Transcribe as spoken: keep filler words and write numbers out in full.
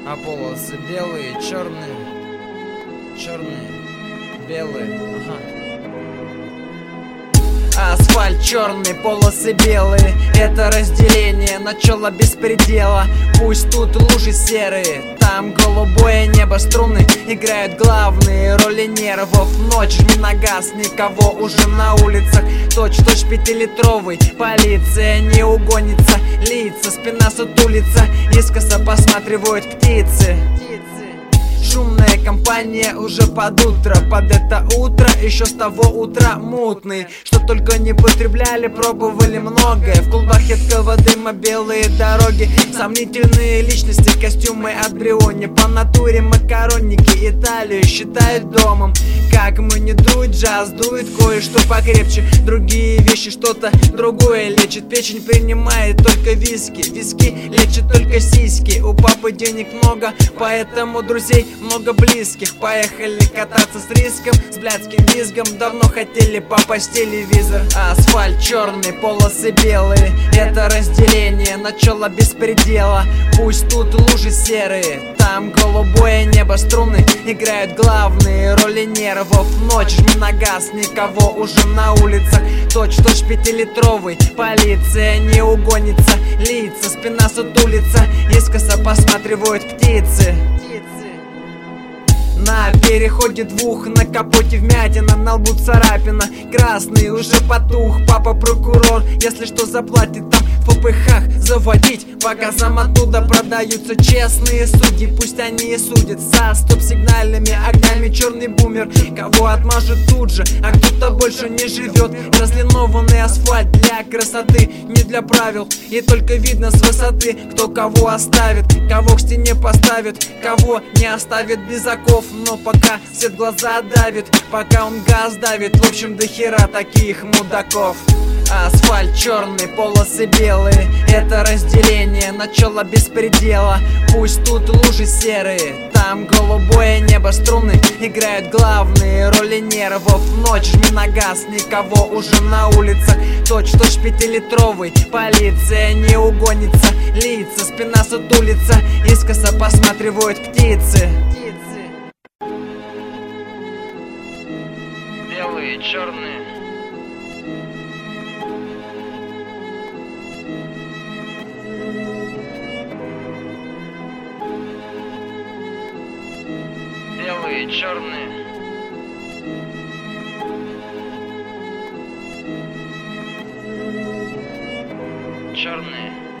А полосы белые, черные, черные, белые, ага. Асфальт черный, полосы белые. Это разделение, начало беспредела. Пусть тут лужи серые, там голубое небо. Струны играют главные роли нервов. Ночь, жми на газ, никого уже на улицах. Точь-точь пятилитровый, полиция не угонится. Лица, спина сутулится, искоса посматривают птицы. Шумная компания уже под утро. Под это утро, еще с того утра мутный. Что только не потребляли, пробовали многое. В клубах едкого дыма белые дороги. Сомнительные личности, костюмы от Бриони. По натуре макаронники Италию считают домом. Как мы не дует, джаз дует кое-что покрепче. Другие вещи что-то другое лечит. Печень принимает только виски. Виски лечат только сиськи. У папы денег много, поэтому друзей много близких. Поехали кататься с риском, с блядским визгом. Давно хотели попасть телевизор. Асфальт черный, полосы белые. Это разделение, начало беспредела. Пусть тут лужи серые, там голубое небо. Струны играют главные роли нервов. Ночь, жми на газ, никого уже на улицах. Точь-точь пятилитровый, полиция не угонится. Лица, спина сутулится, искоса посматривают птицы. На переходе двух, на капоте вмятина, на лбу царапина. Красный уже потух, папа прокурор. Если что, заплатит там в ППХ заводить. Показам оттуда продаются честные судьи. Пусть они и судят со стоп-сигнальными огнями. Черный бумер, кого отмажет тут же, а кто-то больше не живет. Разлинованный асфальт для красоты, не для правил. И только видно с высоты, кто кого оставит, кого к стене поставит, кого не оставит без оков. Но пока свет глаза давит, пока он газ давит. В общем, до хера таких мудаков. Асфальт черный, полосы белые. Это разделение, начало беспредела. Пусть тут лужи серые, там голубое небо. Струны играют главные роли нервов. Ночь, жми на газ, никого уже на улицах. Точь-точь пятилитровый, полиция не угонится. Лица, спина сутулится, искоса посматривают птицы. Белые, черные. Белые, черные. Черные.